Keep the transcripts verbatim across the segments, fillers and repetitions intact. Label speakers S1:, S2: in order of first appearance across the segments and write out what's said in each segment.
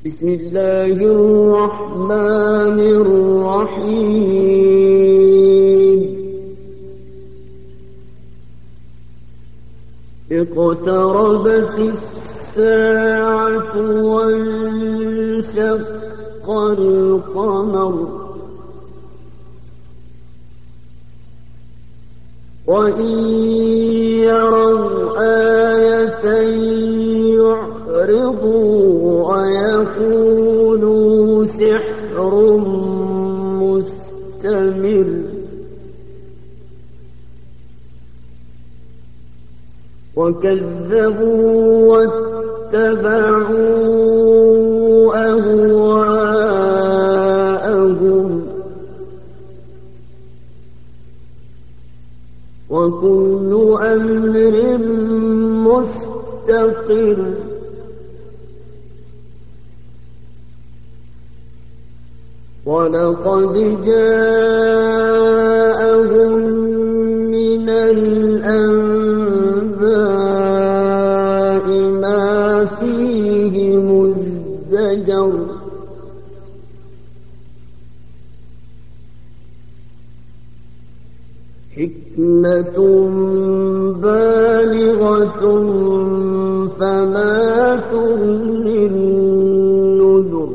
S1: بسم الله الرحمن الرحيم اقتربت الساعة وانشق القمر وإن يروا آية يعرضوا ويقولوا سحر مستمر وكذبوا واتبعوا أهواءهم وكل أمر مستقر ولقد جاءهم من الأنباء ما فيه مزدجر حكمة بالغة فما تغني النذر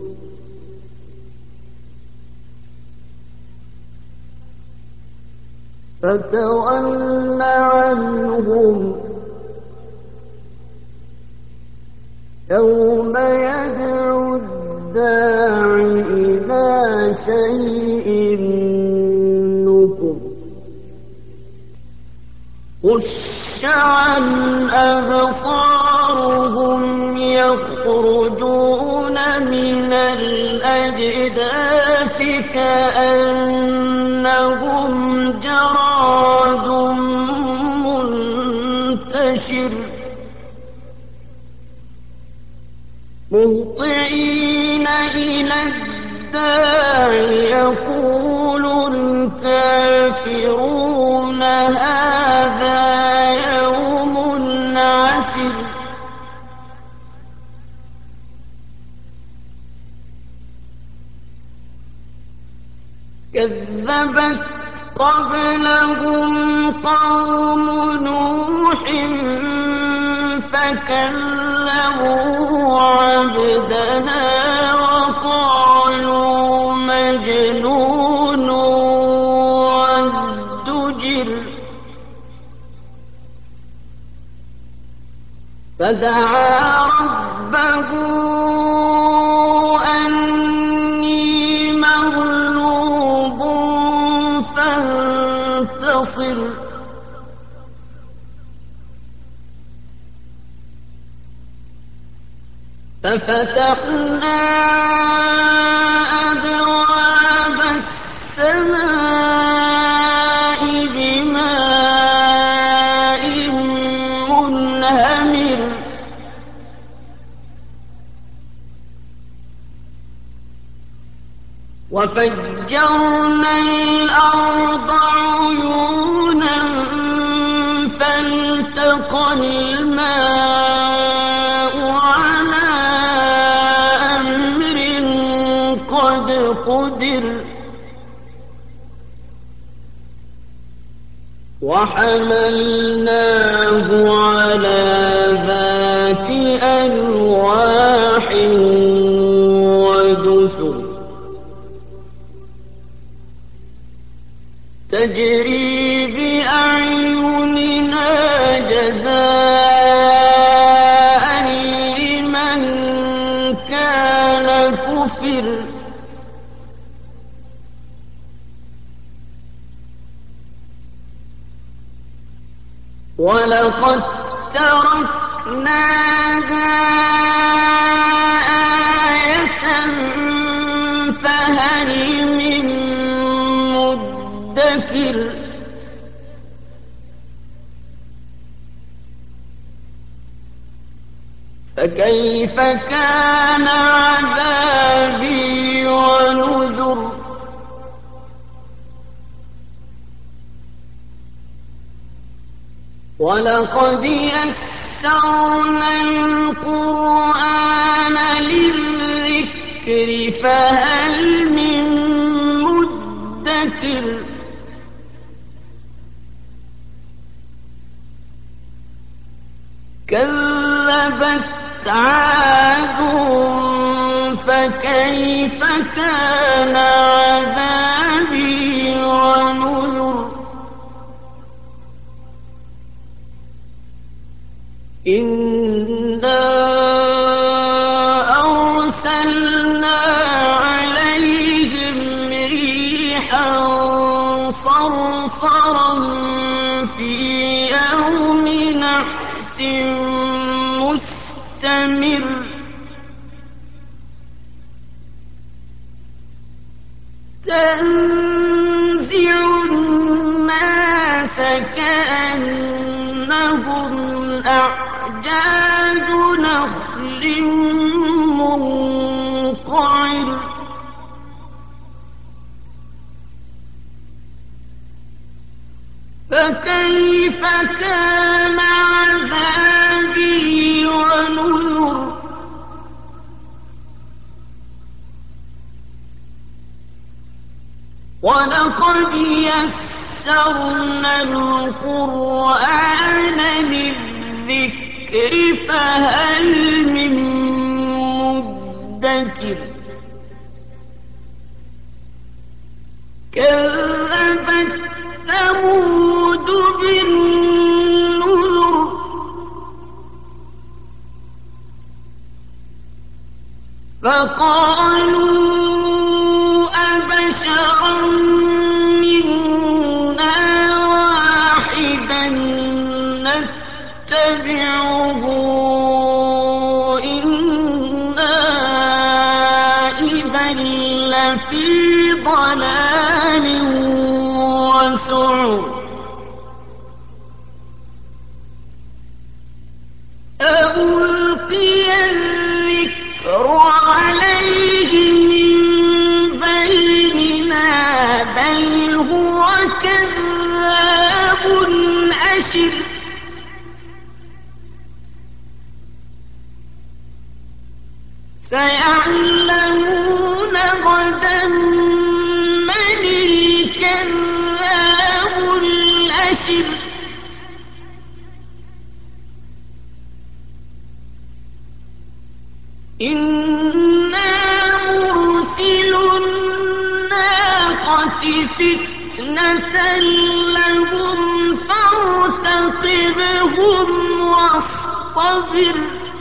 S1: فتول عنهم يوم يدعو الداع إلى شيء نكر خش عن أبصارهم يخرجون من الأجداث كأنهم جراد منتشر مهطعين إلى الداع يقول الكافرون هذا يوم عسر كذبت قبلهم قوم نوح فكذبوا عبدنا وقالوا مجنون وازدجر فدعا ربه أني مغلوب فانتصر ففتحنا أبواب السماء بماء منهمر وفجرنا الأرض عيونا فالتقى الماء على أمر قد قدر وحملناه على ذات ألواح ودسر تجري بأعيننا جزاء لمن كان كفر ولقد تركناها آية فهل من مدكر فكيف كان عذابي ونذر ولقد يسرنا القرآن للذكر الذكر فهل من مدكر كذبت عاد فكيف كان عذابي ونذر إنا أرسلنا عليهم ريحا صرصرا في يوم نحس مستمر تنزع الناس كأنهم أعجاز نخل منقعر فكيف كان عذابي ونذر ولقد يسرنا القرآن للذكر فهل من مدكر كذبت ثمود بالنذر فقالوا أبشرا منا واحدا نتبعه إنا إذا لفي ضلال وسعر ألقي الذكر عليه من بيننا بل هو كذاب أشر سيعلمون غدا من الكذاب الأشر إنا مرسل الناقة فتنة لهم فارتقبهم واصطبر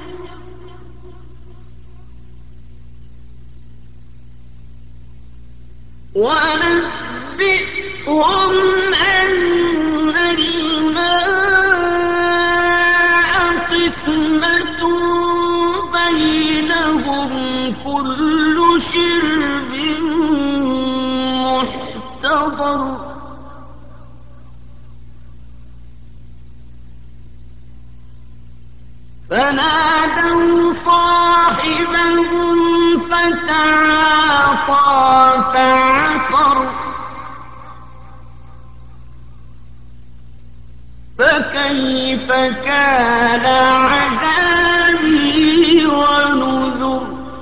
S1: ونبئهم أن الماء قسمة بينهم كل شرب محتضر فنادوا صاحبهم فتعاطى فعقر فكيف كان عذابي ونذر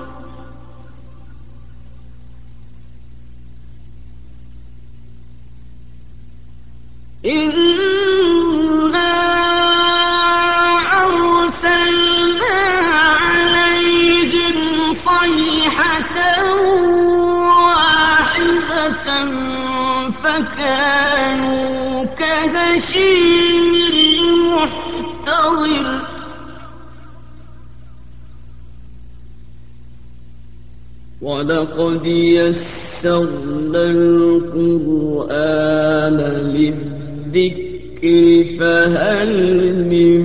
S1: إنا أرسلنا عليهم صيحة واحدة فكانوا كهشيم المحتضر ولقد يسرنا القرآن للذكر فهل من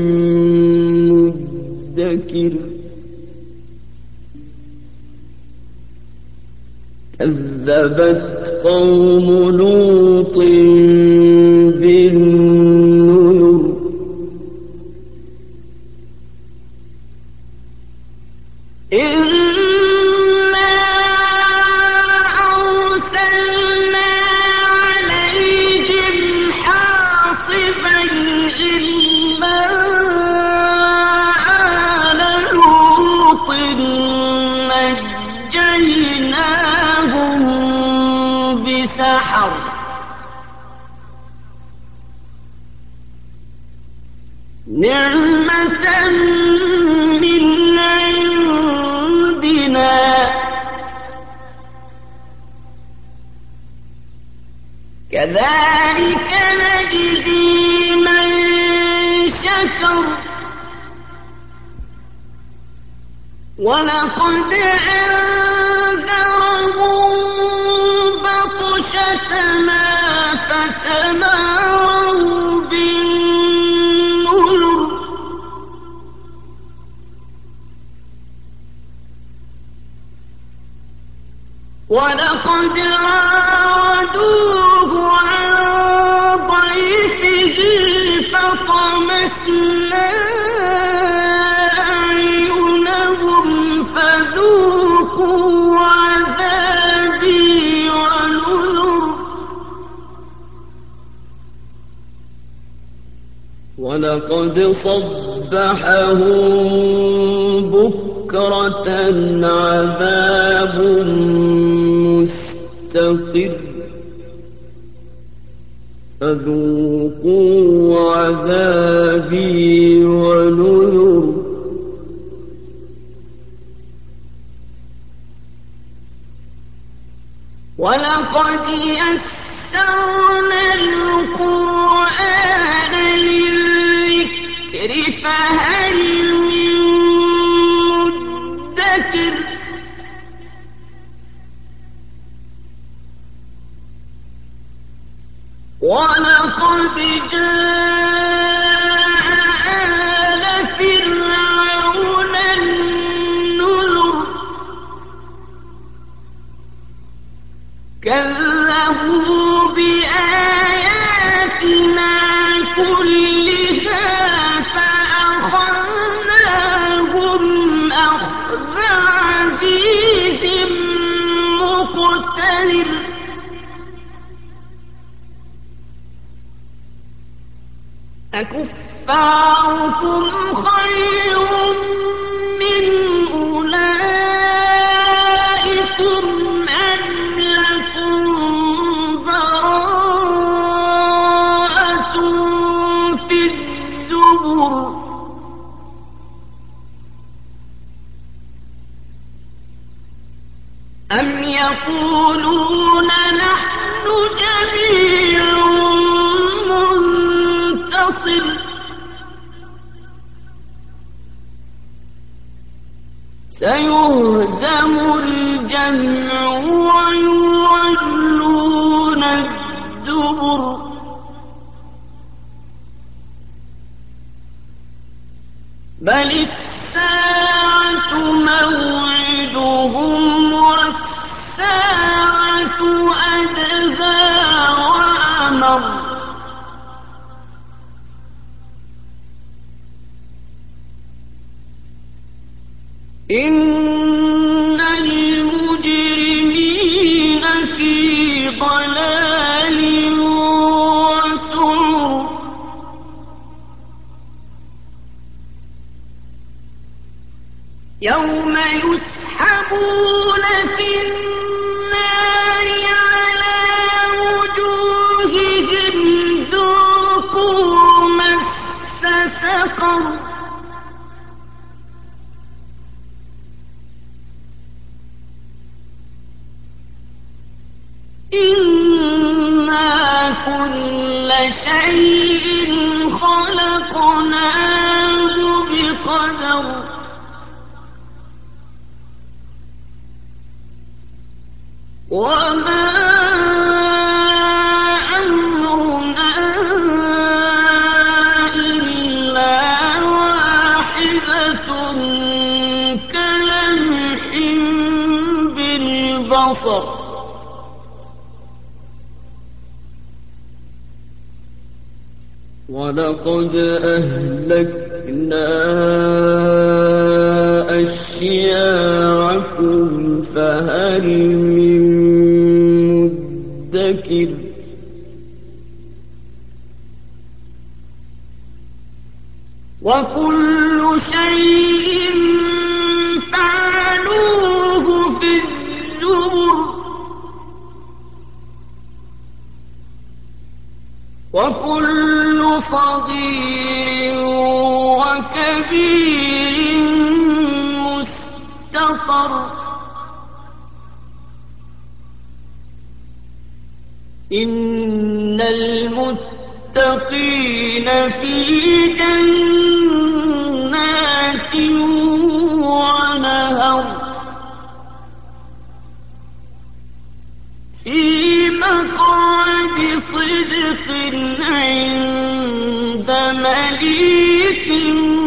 S1: مدكر كذبت قوم لوط بالنذر إنا أرسلنا عليهم حاصبا إلا آل لوط نجيناهم سحر نعمة من عندنا كذلك نجزي من شكر ولقد أنذرهم بطشتنا فتماروا بالنذر ولقد راودوه عن ضيفه فطمسنا أعينهم فذوقوا عذابي ونذر ولقد صبحهم بكرة عذاب مستقر فذوقوا عذابي ونذر ولقد يسرنا القرآن للذكر فهل من مدكر ولقد جاء آل فرعون النذر كذبوا بآياتنا كلها فأخذناهم أخذ عزيز مقتدر أكفاركم خير من أولئكم أم لكم براءة في الزبر أم يقولون نحن جميع منتصر سيهزم الجمع ويولون الدبر بل الساعة موعدهم والساعة أدهى وأمر إن المجرمين في ضلال وسعر يوم يسحبون في النار على وجوههم ذوقوا مس سقر إنا كل شيء خلقناه بقدر وما أمرنا إلا واحدة كلمح بالبصر ولقد أهلكنا أشياعكم فهل من مدكر وكل شيء فعلوه في الزبر وكل صغير وكبير مستطر إن المتقين في جنات ونهر في مقعد صدق عند مليك